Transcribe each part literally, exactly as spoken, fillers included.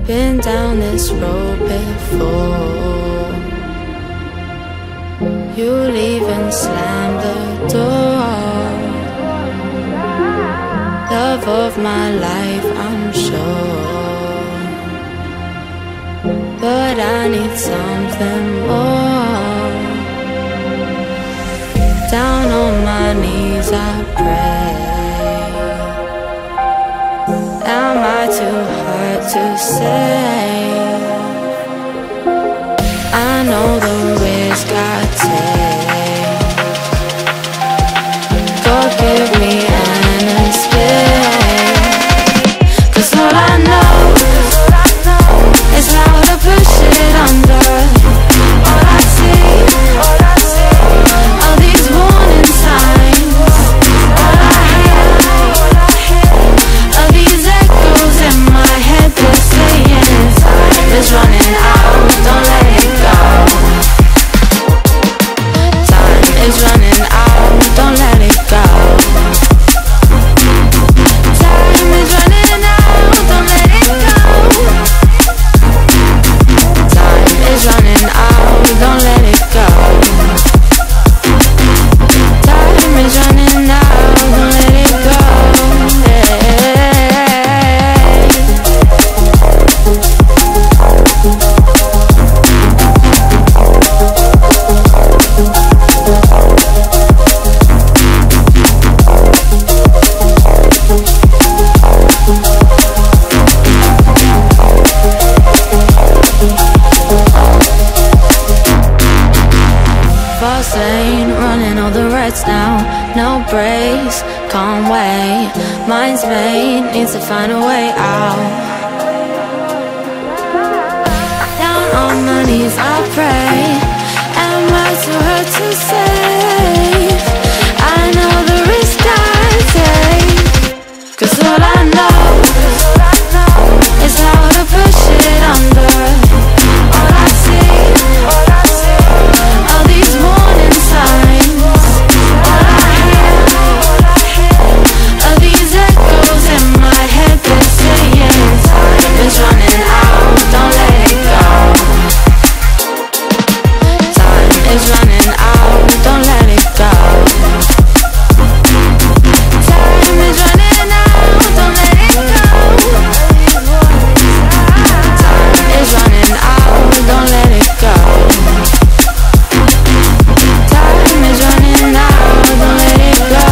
Been down this road before. You leave and slam the door. Love of my life, I'm sure, but I need something more. Down on my knees I pray. Am I too hard to save? I know the risk I take. God give me an escape. 'Cause all I know is how to push it under. All I see are these warning signs. All I hear are these echoes in my head. They're saying time is running out, don't let it go. Time is running out, don't let it go. Time is running out, don't let it go. Time is running out, don't let it go. Time is running out, don't let it go. Fast lane, running all the reds now. No brakes, can't wait. Mind's made, needs to find a way out. Down on my knees I pray. Am I too hurt to save? I know the risk I take. 'Cause all I know is how to push it under. All I see are these warning signs. All I hear are these echoes in my head. They're saying time is running out, don't let it go. Time is running out, don't let it go. Time is running out, don't let it go. Time is running out, don't let it go. Time is running out, don't let it go.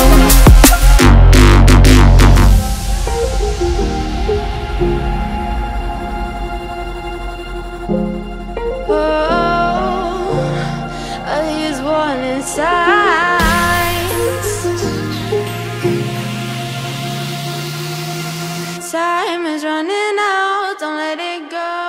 Oh, are these warning signs? Time is running out, don't let it go.